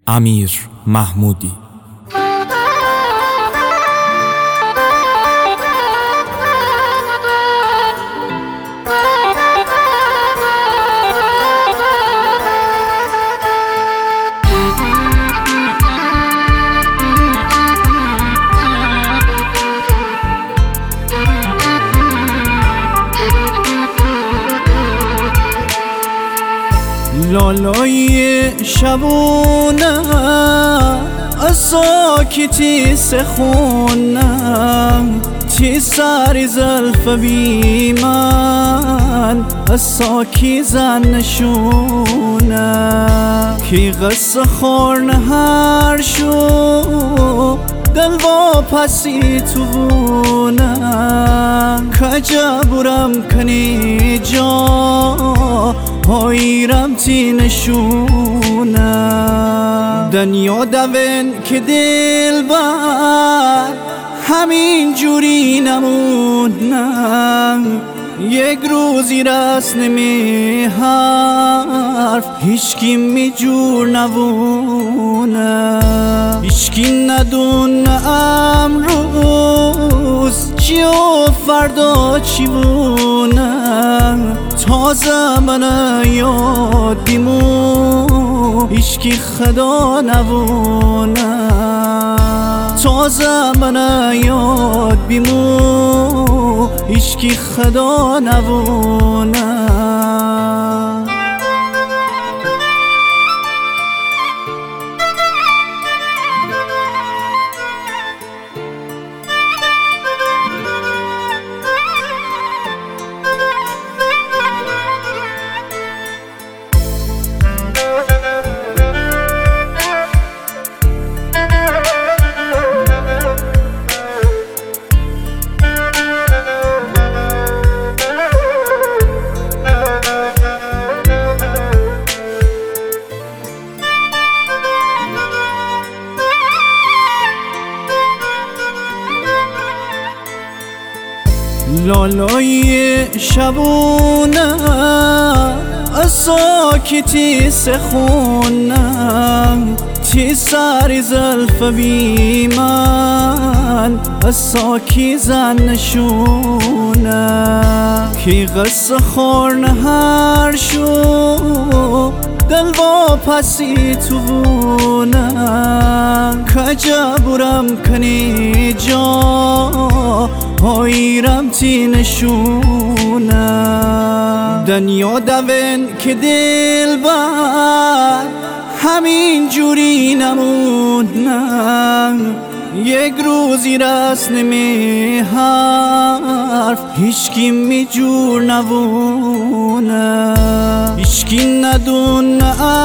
امیر محمودی. لالای شبونه از ساکتی سخونه تی سری زلف بی من از ساکی زن نشونه کی قصه خورن هر شو دل با پسی تو بونه کجا برم کنی جا هایرم تی نشونه دنیا دوین که دل بر همین جوری نمونه یک روزی رس نمی حرف هیچکی می جور نبونه هیچکی ندون امروز چی و فردا چی بونه تازه من یاد بیمو هیچکی خدا نبونه تازه من یاد بیمو هیچکی خدا نبونه لالای شبونه از ساکتی سخونه تی سری زلف بی من از ساکی زن نشونه کی قصه خورن هر شو دل با پسی تو بونه کجا برم کنی جا هایرم تی نشونه دنیا دوین که دل بر همین جوری نمونه یک روزی رس نمی حرف هیچکی می جور نبونه هیچکی ندون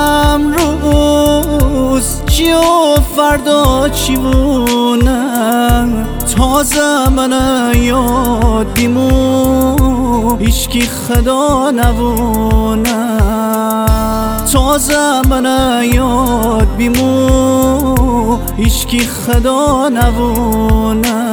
امروز چی و فردا چی بونه تازه من یاد بیمو هیچکی خدا نبونه تازه من یاد بیمو هیچکی خدا نبونه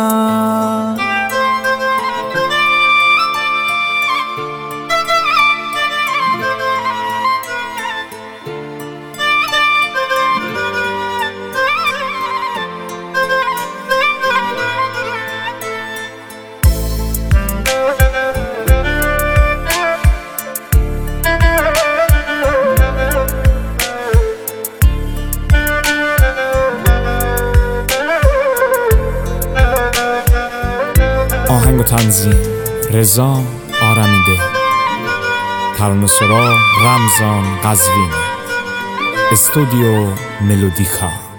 آهنگ و تنظیم رضا آرمیده، ترانه‌سرا رمضان قزوینی، استودیو ملودیکا.